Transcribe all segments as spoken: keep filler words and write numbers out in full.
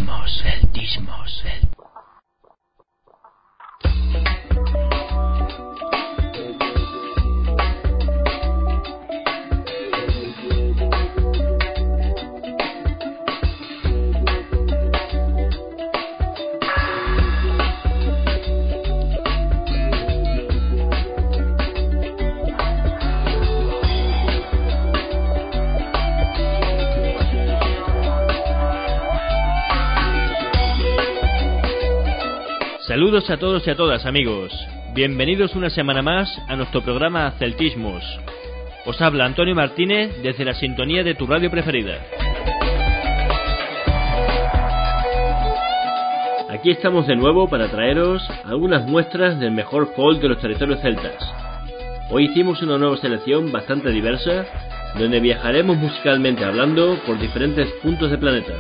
Celtismos, celtismos, cel... Saludos a todos y a todas, amigos. Bienvenidos una semana más a nuestro programa Celtismos. Os habla Antonio Martínez desde la sintonía de tu radio preferida. Aquí estamos de nuevo para traeros algunas muestras del mejor folk de los territorios celtas. Hoy hicimos una nueva selección bastante diversa, donde viajaremos musicalmente hablando por diferentes puntos del planeta.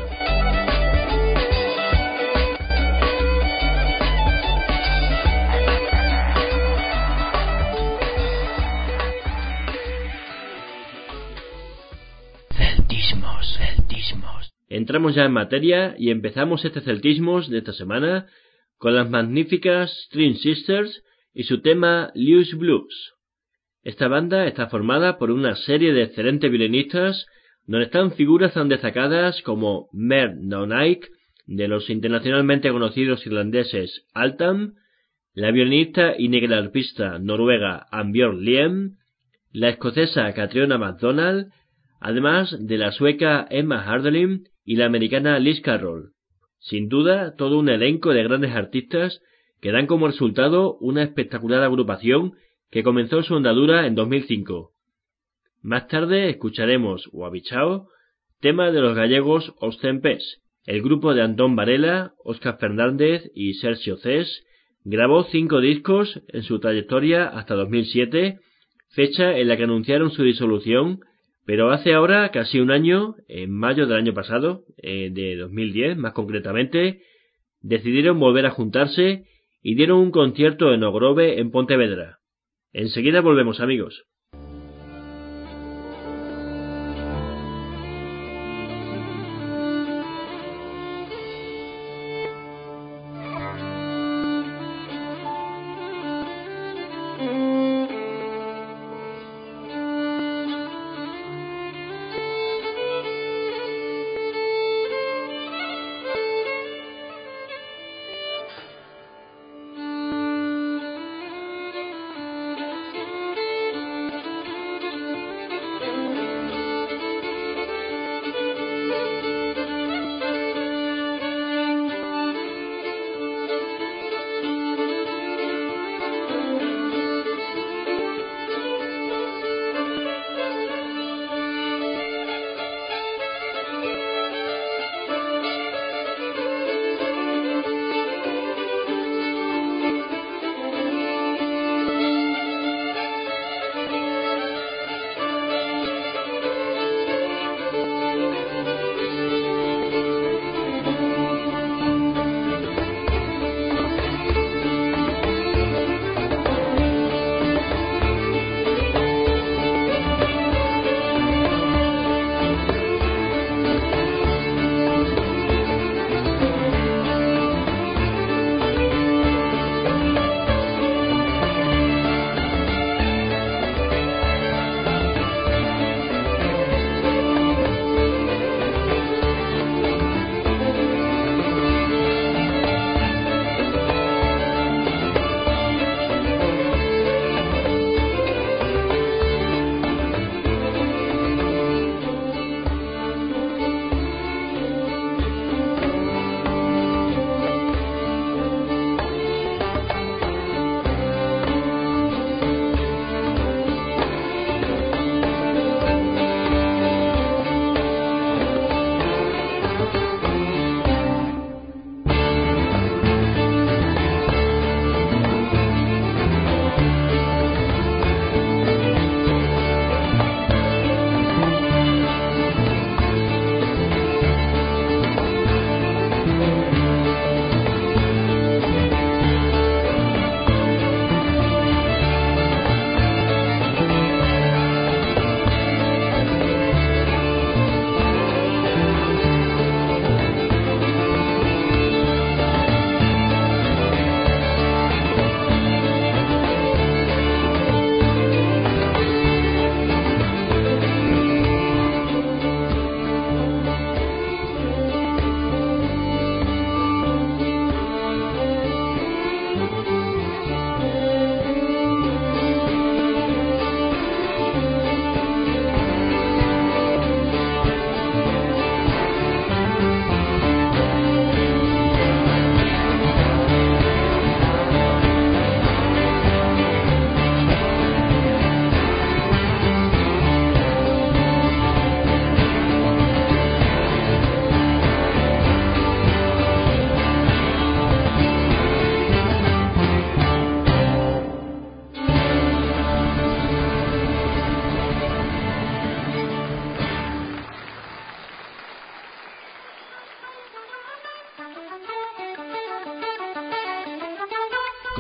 Celtismos, celtismos. Entramos ya en materia y empezamos este celtismos de esta semana con las magníficas String Sisters y su tema Loose Blues. Esta banda está formada por una serie de excelentes violinistas, donde están figuras tan destacadas como Mert Naunaik, de los internacionalmente conocidos irlandeses Altam, la violinista y negra arpista noruega Ambjörn Liem, la escocesa Catriona MacDonald, además de la sueca Emma Hardelin y la americana Liz Carroll. Sin duda, todo un elenco de grandes artistas que dan como resultado una espectacular agrupación que comenzó su andadura en dos mil cinco. Más tarde escucharemos Guabichao, tema de los gallegos Os Tempés. El grupo de Antón Varela, Óscar Fernández y Sergio Cés grabó cinco discos en su trayectoria hasta dos mil siete, fecha en la que anunciaron su disolución. Pero hace ahora casi un año, en mayo del año pasado, eh, de dos mil diez más concretamente, decidieron volver a juntarse y dieron un concierto en Ogrove, en Pontevedra. Enseguida volvemos, amigos.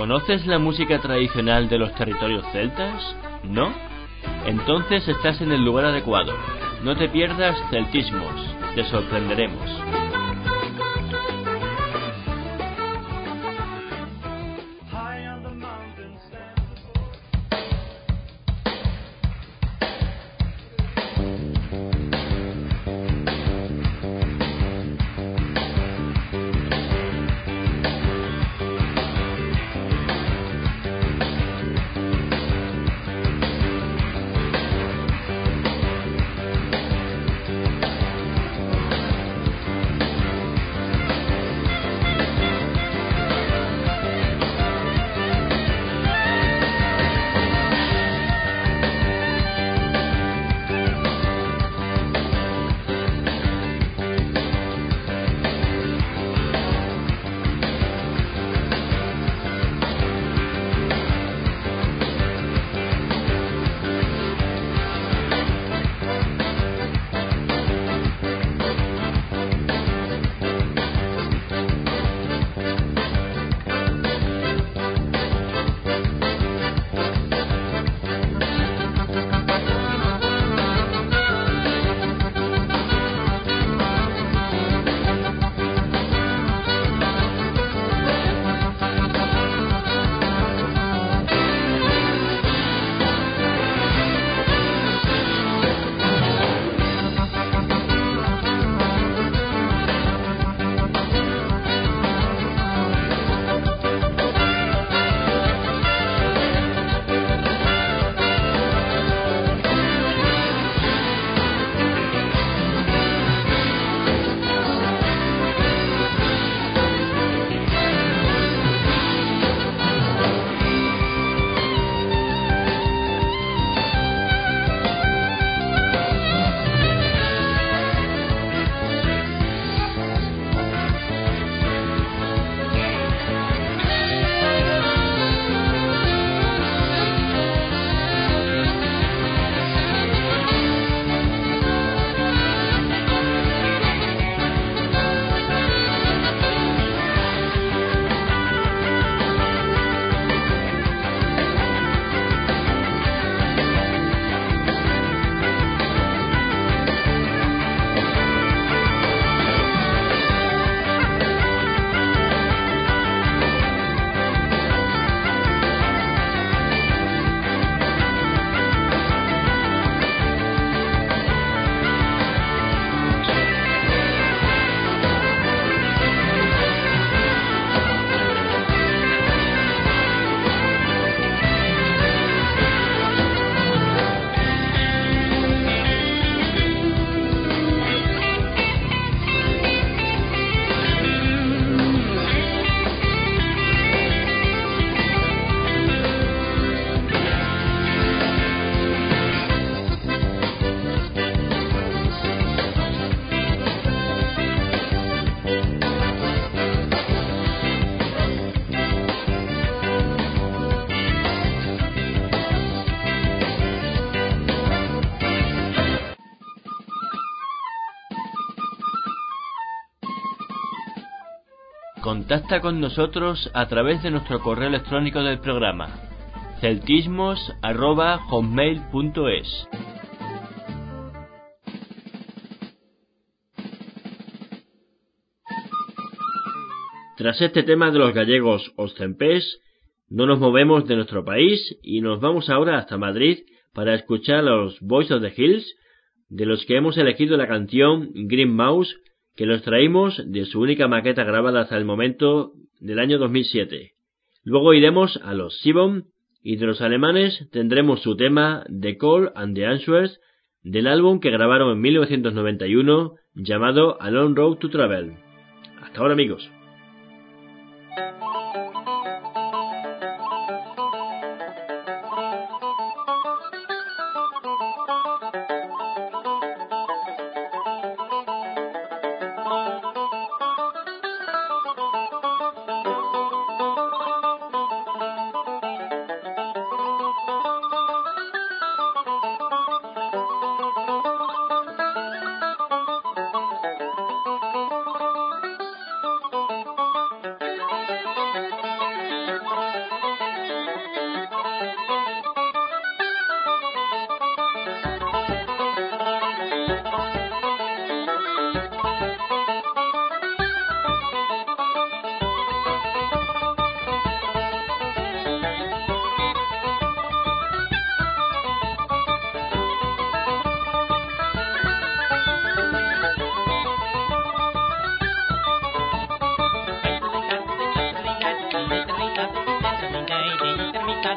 ¿Conoces la música tradicional de los territorios celtas? ¿No? Entonces estás en el lugar adecuado. No te pierdas Celtismos. Te sorprenderemos. Contacta con nosotros a través de nuestro correo electrónico del programa celtismos arroba hotmail punto es. Tras este tema de los gallegos Os Tempés, no nos movemos de nuestro país y nos vamos ahora hasta Madrid para escuchar a los Boys of the Hills, de los que hemos elegido la canción Green Mouse, que los traímos de su única maqueta grabada hasta el momento del año dos mil siete. Luego iremos a los Sibon y de los alemanes tendremos su tema The Call and the Answers del álbum que grabaron en mil novecientos noventa y uno llamado A Long Road to Travel. Hasta ahora, amigos.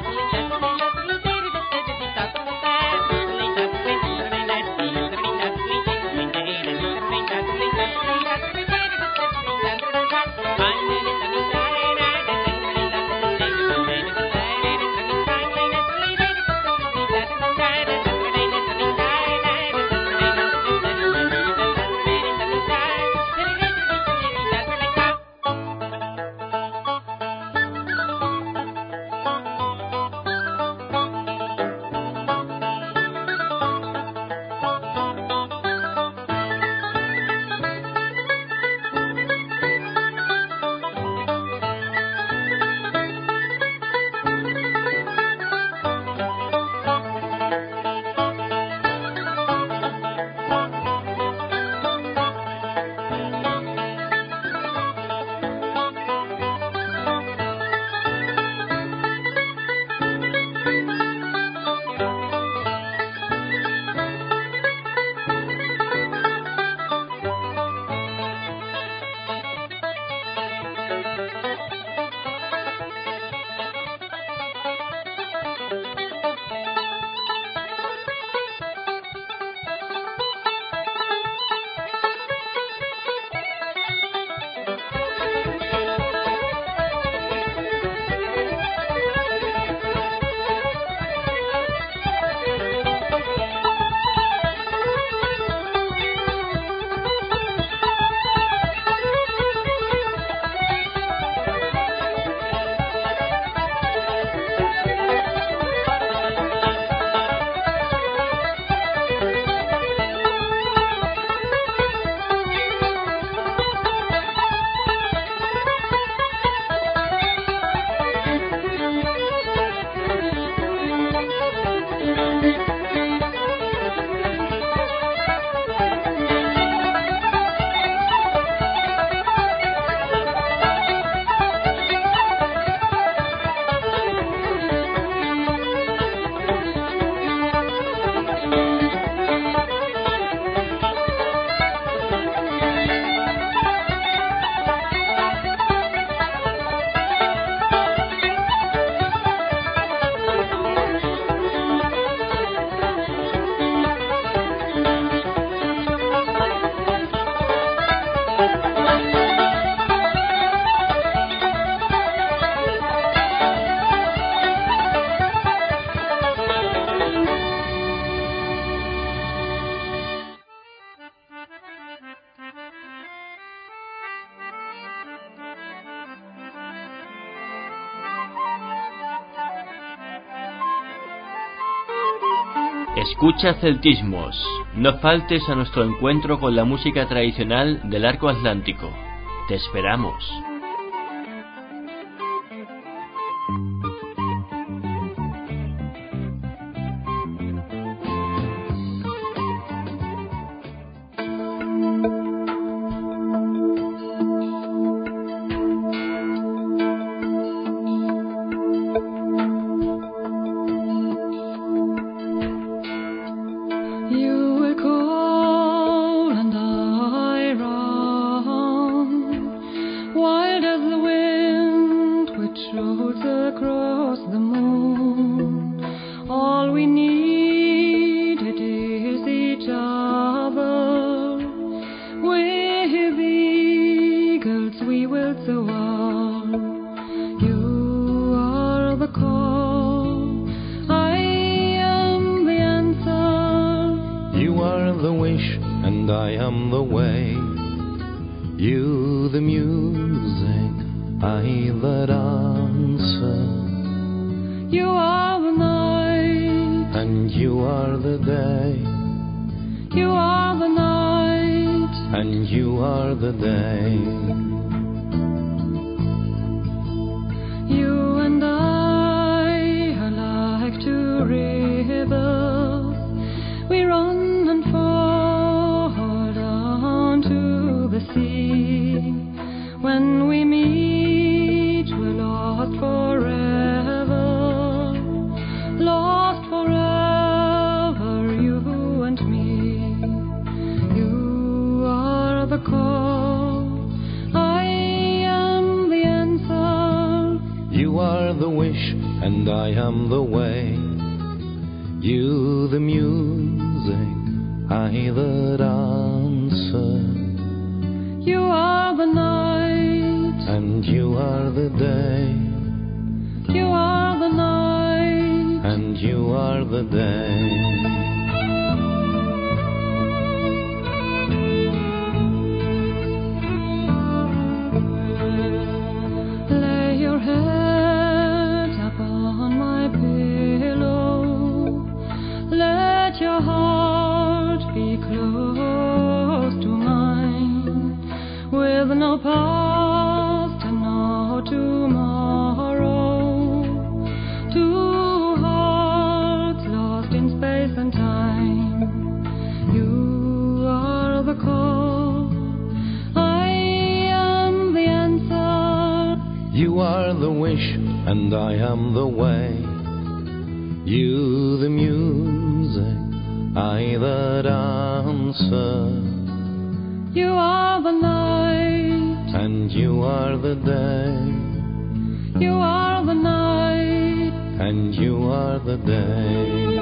Escucha Celtismos, no faltes a nuestro encuentro con la música tradicional del Arco Atlántico. Te esperamos. The call am the way. You the music, I the dancer. You are the night, and you are the day. You are the night, and you are the day. Lay your head upon my pillow. Let your heart be close to mine, with no past and no tomorrow. Two hearts lost in space and time. You are the call, I am the answer. You are the wish, and I am the way. You the music, I the dancer. You are the night, and you are the day. you are the night, and you are the day.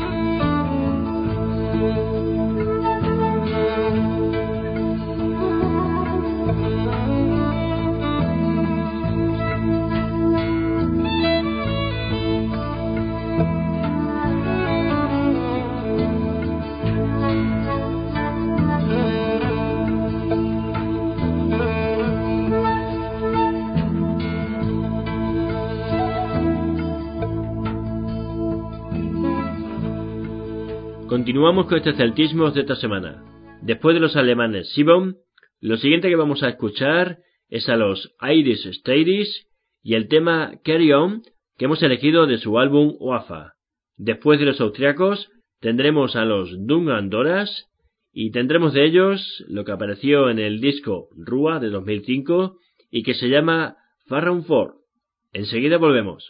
Continuamos con este celtismo de esta semana. Después de los alemanes Sibon, lo siguiente que vamos a escuchar es a los Irish Stadies y el tema Carry On, que hemos elegido de su álbum Wafa. Después de los austriacos tendremos a los Dungan Doras y tendremos de ellos lo que apareció en el disco Rua de dos mil cinco y que se llama Farron Ford. Enseguida volvemos.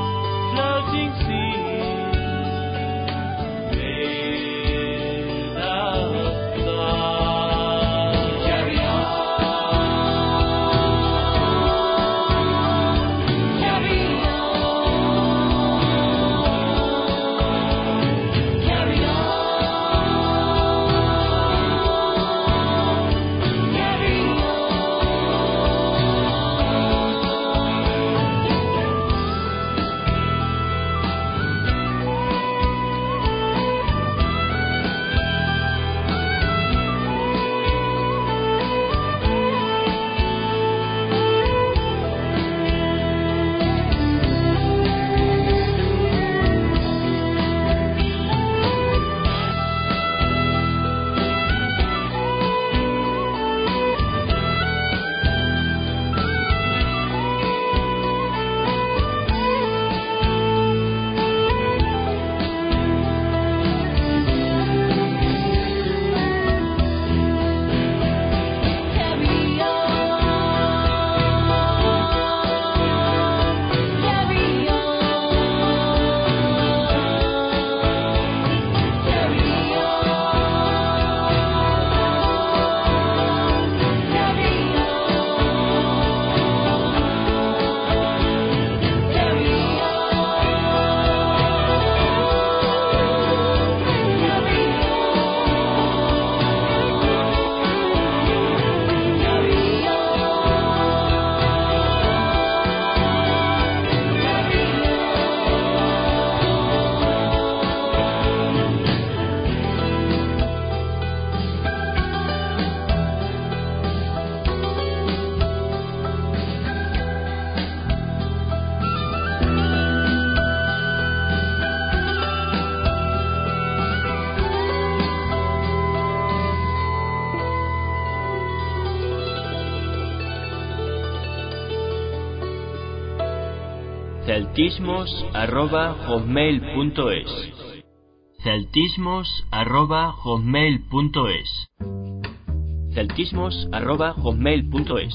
Floating sea, made celtismos arroba hotmail punto es. celtismos arroba hotmail punto es. celtismos arroba hotmail punto es.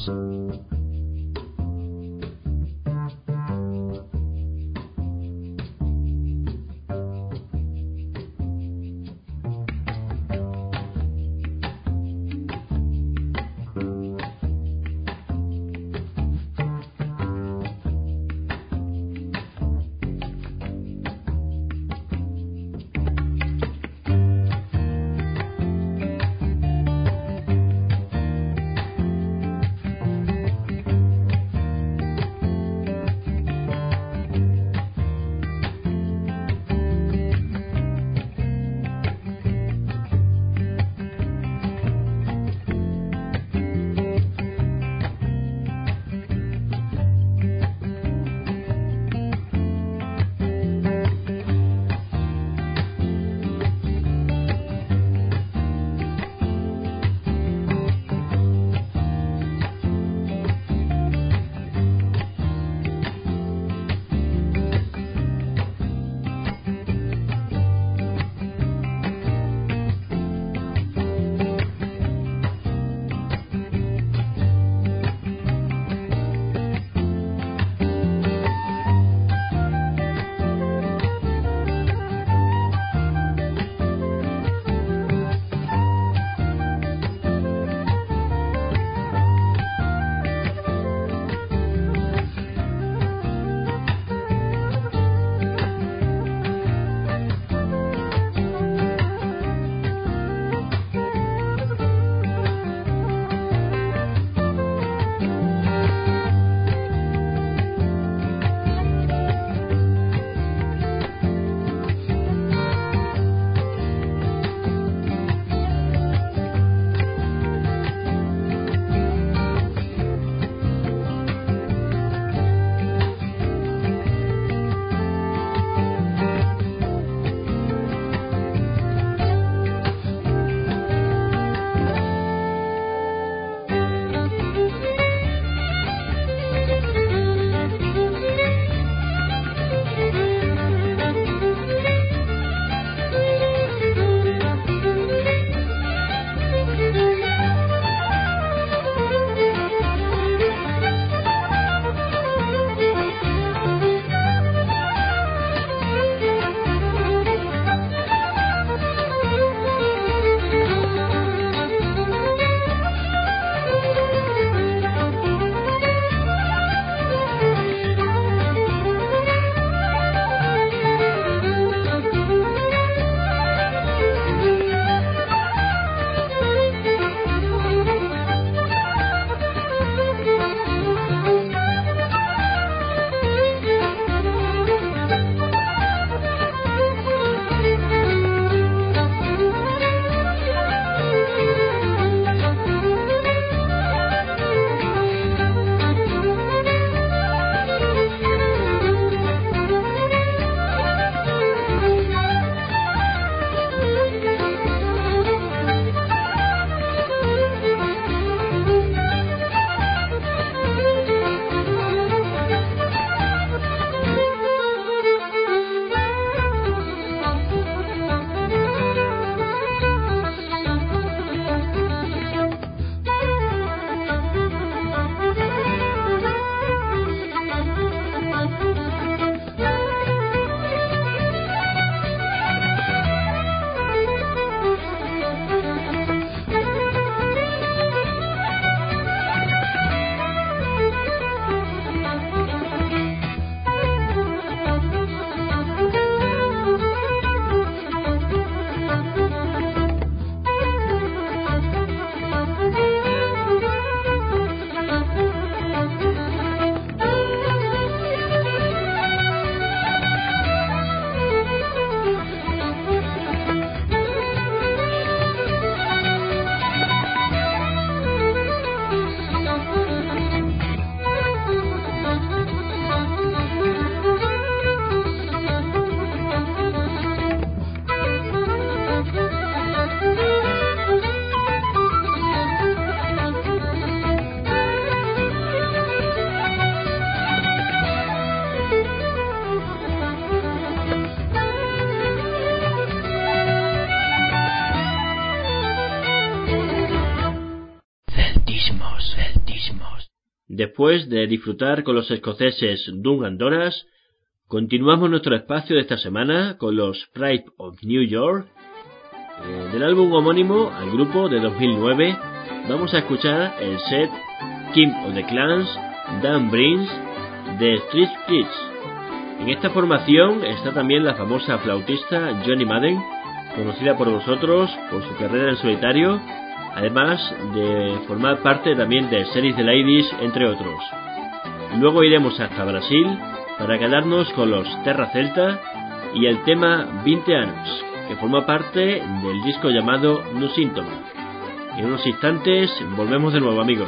Después de disfrutar con los escoceses Doom and Doras, continuamos nuestro espacio de esta semana con los Pride of New York. Eh, del álbum homónimo al grupo de dos mil nueve vamos a escuchar el set King of the Clans, Dan Brins, de Street Kids. En esta formación está también la famosa flautista Johnny Madden, conocida por vosotros por su carrera en solitario, además de formar parte también de Series the Ladies, entre otros. Luego iremos hasta Brasil para quedarnos con los Terra Celta y el tema veinte anos, que forma parte del disco llamado No Síntoma. En unos instantes volvemos de nuevo, amigos.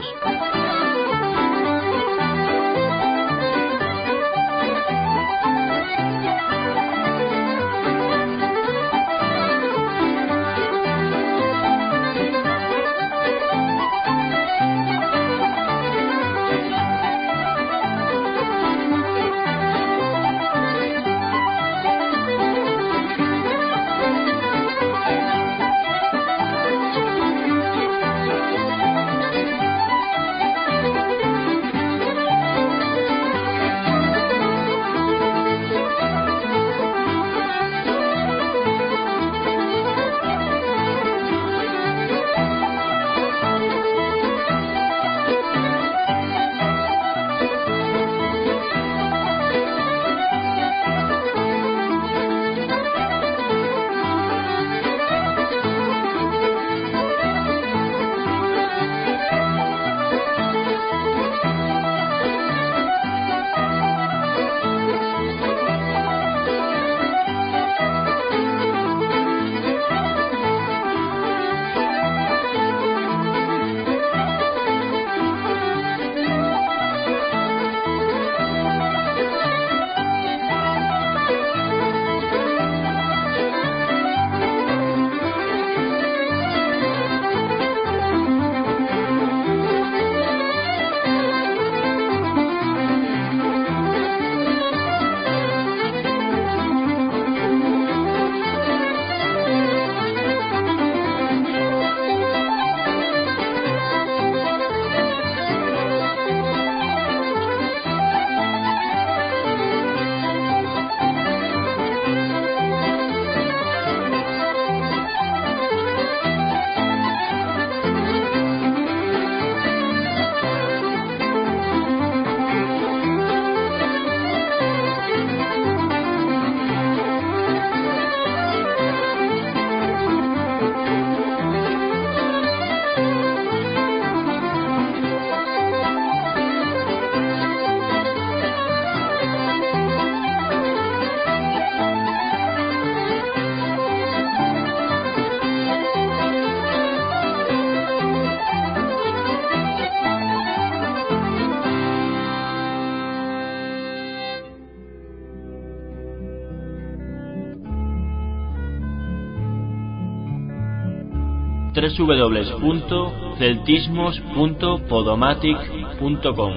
doble u doble u doble u punto celtismos punto podomatic punto com.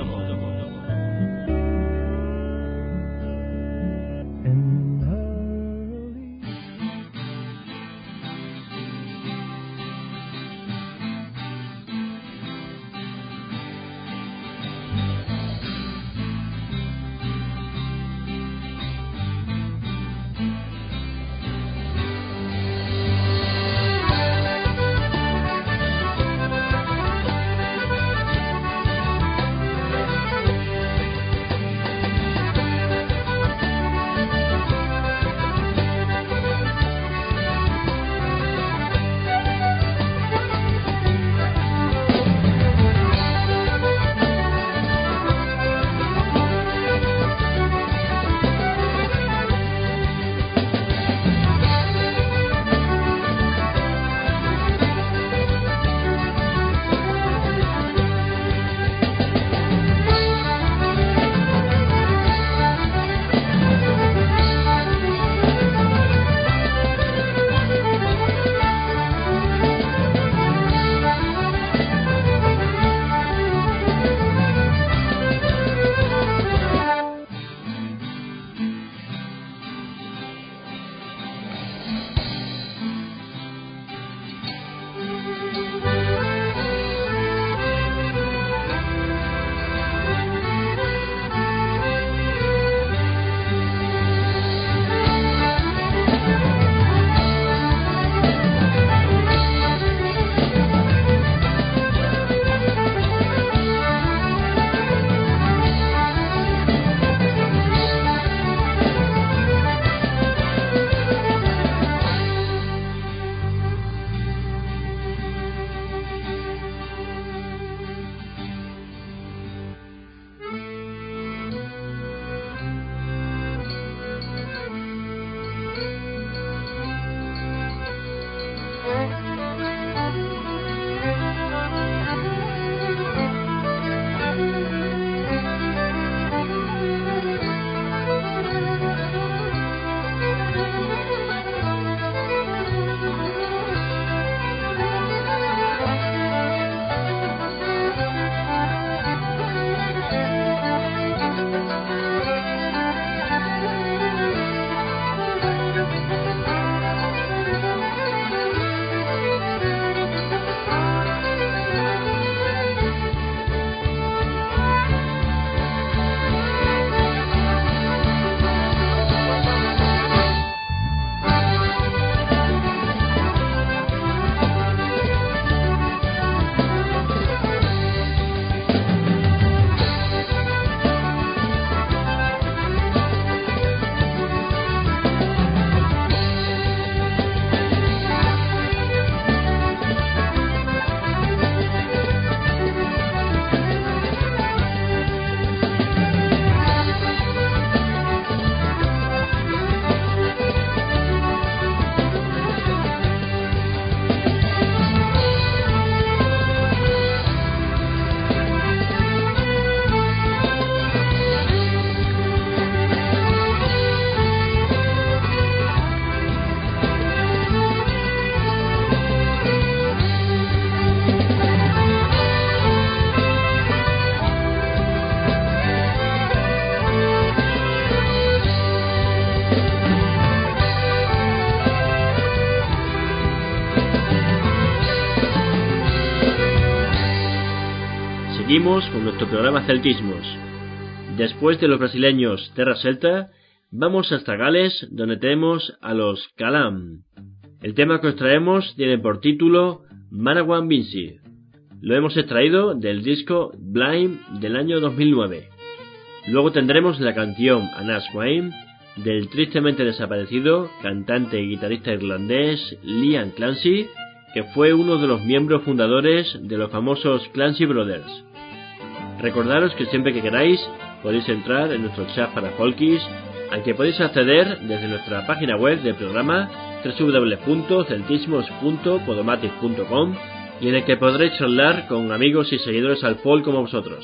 seguimos con nuestro programa Celtismos. Después de los brasileños Terra Celta, vamos hasta Gales, donde tenemos a los Calam. El tema que os traemos tiene por título Manawan Vinci. Lo hemos extraído del disco Blind del año dos mil nueve. Luego tendremos la canción Anas Wayne del tristemente desaparecido cantante y guitarrista irlandés Liam Clancy, que fue uno de los miembros fundadores de los famosos Clancy Brothers. Recordaros que siempre que queráis podéis entrar en nuestro chat para folkies, al que podéis acceder desde nuestra página web del programa doble u doble u doble u punto celtismos punto podomatic punto com, y en el que podréis charlar con amigos y seguidores al folk como vosotros.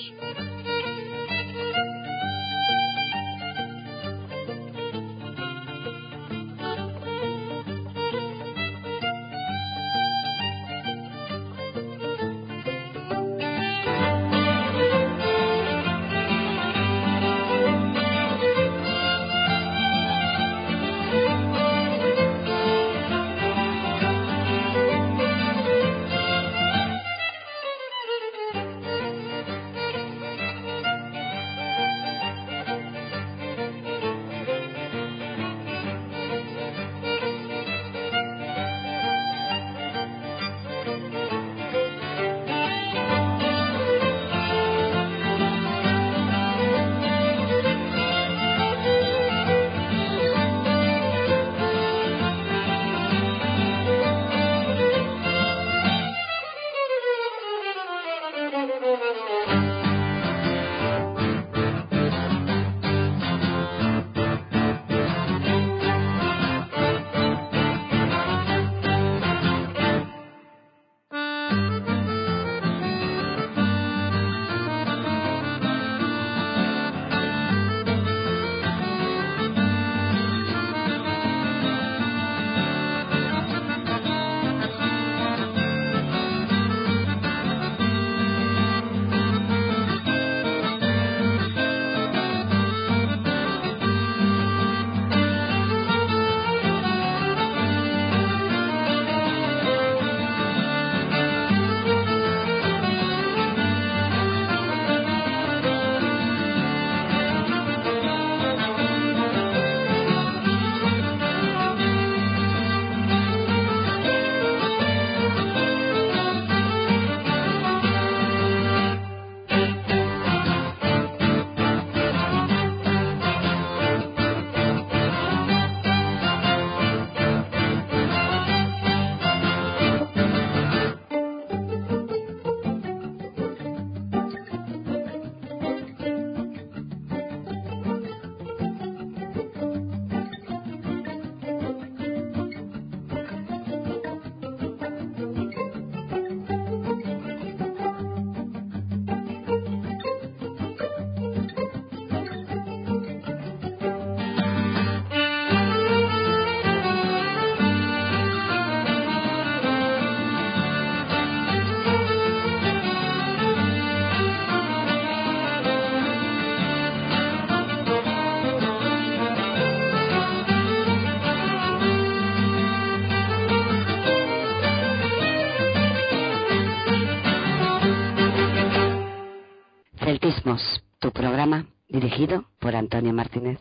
Celtismos, tu programa dirigido por Antonio Martínez.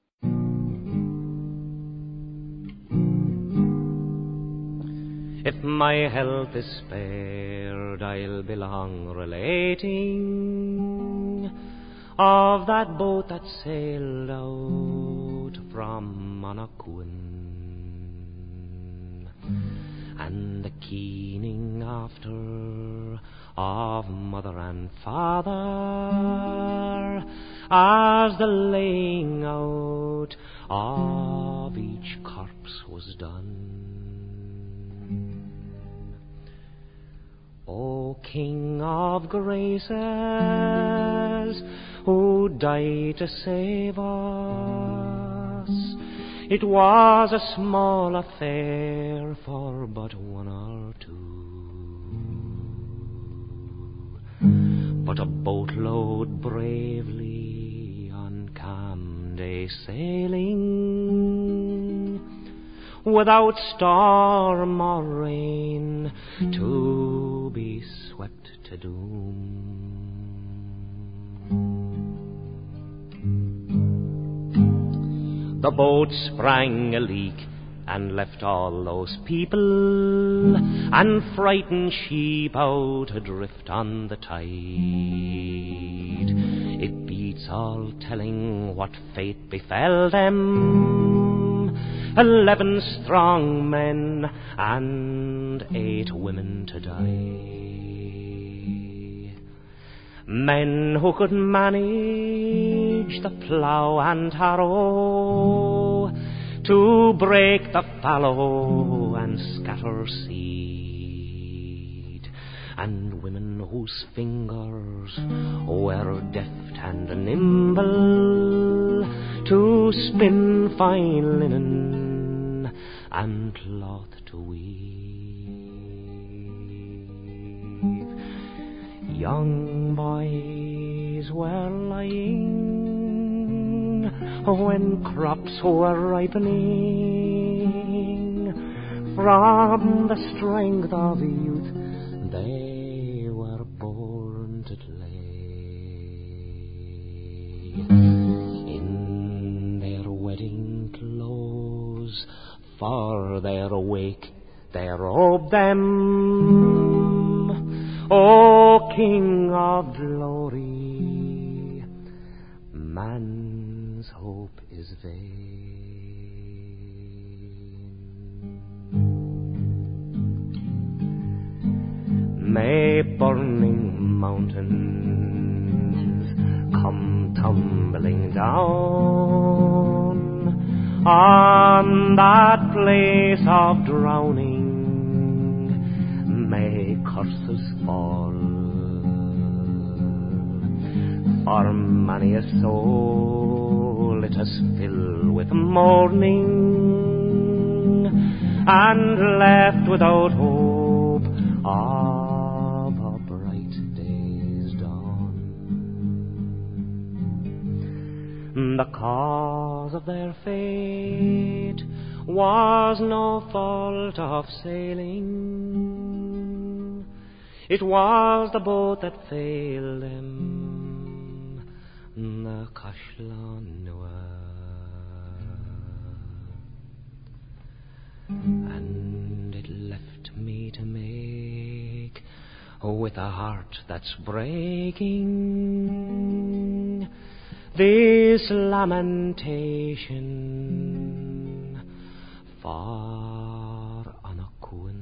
If my health is spared, I'll be long relating of that boat that sailed out from Monacoon, and the keening after of mother and father as the laying out of each corpse was done. O King of graces, who died to save us, it was a small affair for but one or two, but a boatload bravely on calm day sailing, without storm or rain to be swept to doom. The boat sprang a leak and left all those people and frightened sheep out adrift on the tide. It beats all telling what fate befell them. Eleven strong men and eight women to die. Men who could manage the plough and harrow, to break the fallow and scatter seed, and women whose fingers were deft and nimble, to spin fine linen and cloth to weave. Young boys were lying when crops were ripening. From the strength of youth they were born to play. In their wedding clothes for their wake they robed them. O King of glory, man's hope is vain. May burning mountains come tumbling down on that place of drowning. May curses fall, for many a soul it has filled with mourning and left without hope of a bright day's dawn. The cause of their fate was no fault of sailing. It was the boat that failed them, the Cashlan Nua. And it left me to make, with a heart that's breaking, this lamentation for Anakuin.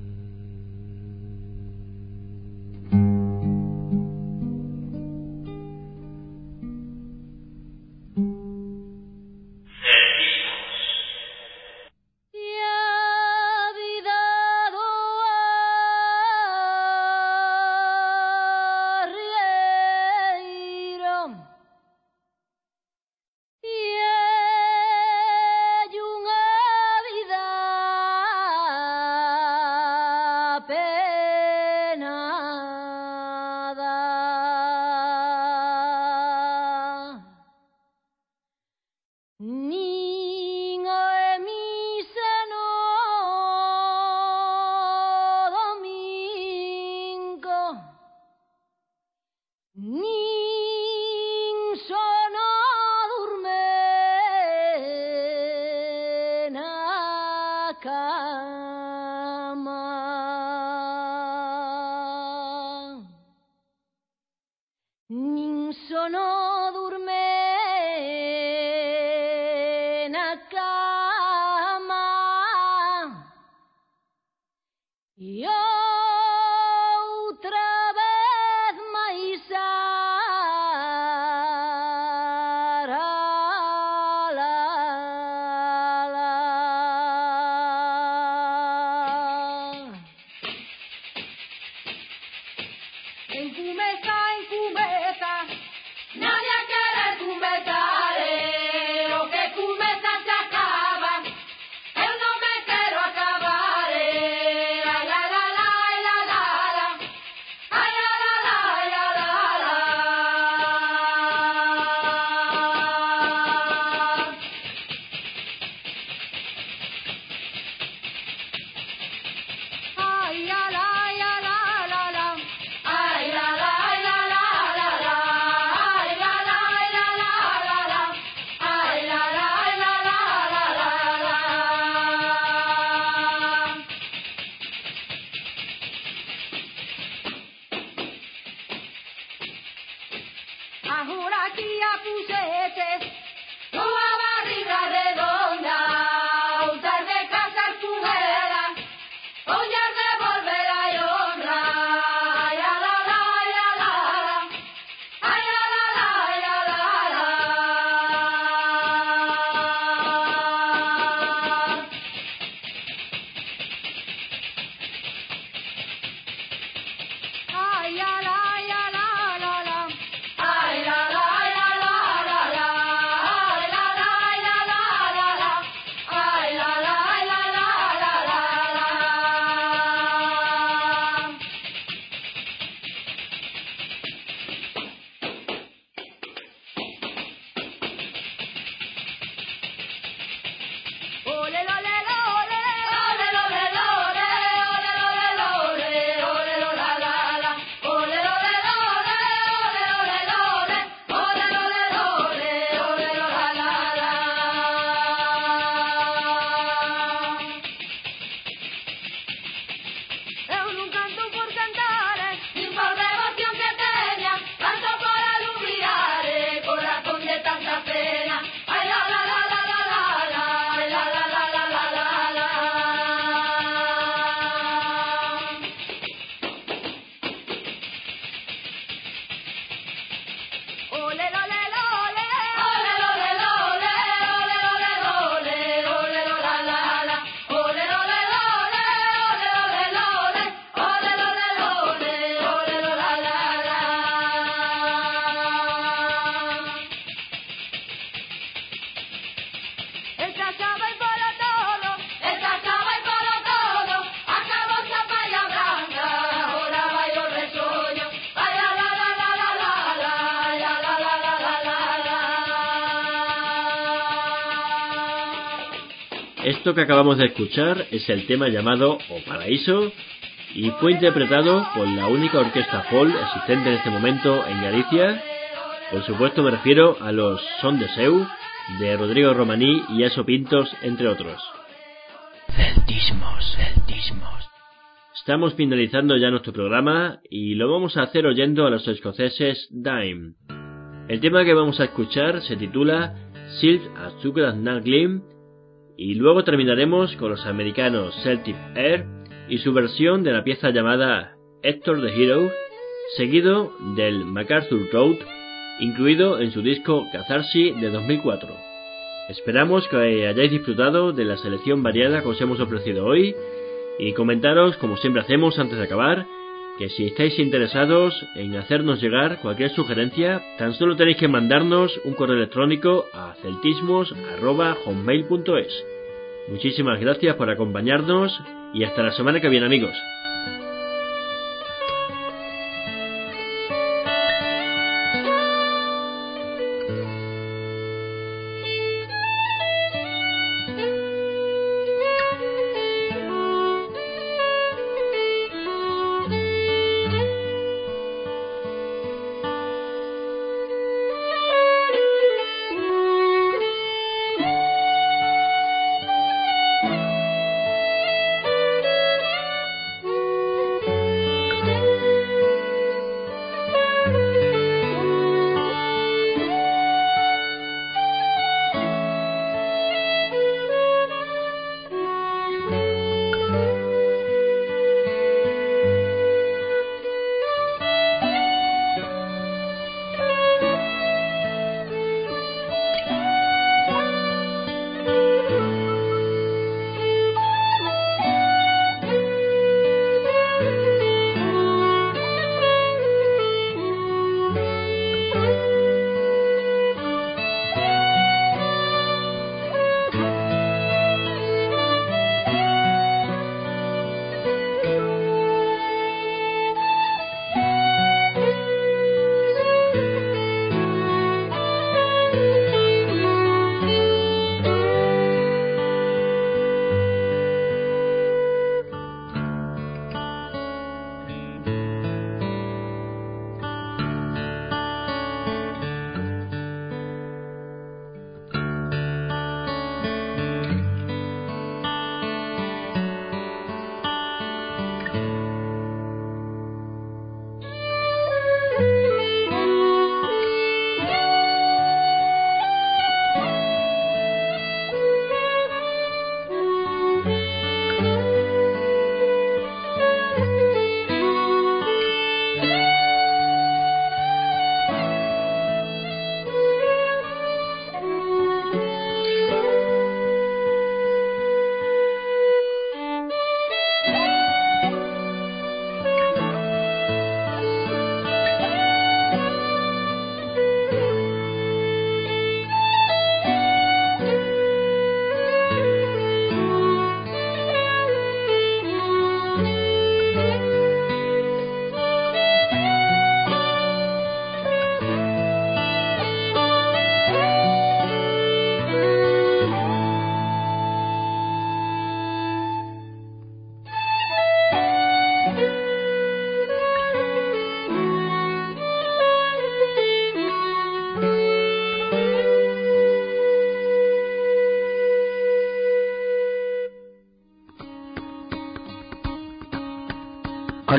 Ay, la, la, la, la, la, la. Esto que acabamos de escuchar es el tema llamado O Paraíso y fue interpretado por la única orquesta folk existente en este momento en Galicia. Por supuesto me refiero a los Son de Seu, de Rodrigo Romaní y Eso Pintos, entre otros. Celtismos, celtismos. Estamos finalizando ya nuestro programa y lo vamos a hacer oyendo a los escoceses Dime. El tema que vamos a escuchar se titula Silk as Sugar and Gleam y luego terminaremos con los americanos Celtic Air y su versión de la pieza llamada Hector the Hero, seguido del MacArthur Road, incluido en su disco Catharsis de dos mil cuatro. Esperamos que hayáis disfrutado de la selección variada que os hemos ofrecido hoy y comentaros, como siempre hacemos antes de acabar, que si estáis interesados en hacernos llegar cualquier sugerencia, tan solo tenéis que mandarnos un correo electrónico a celtismos arroba hotmail punto es. Muchísimas gracias por acompañarnos y hasta la semana que viene, amigos.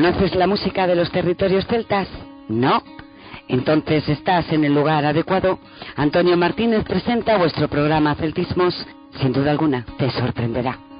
¿Conoces la música de los territorios celtas? ¿No? Entonces estás en el lugar adecuado. Antonio Martínez presenta vuestro programa Celtismos. Sin duda alguna, te sorprenderá.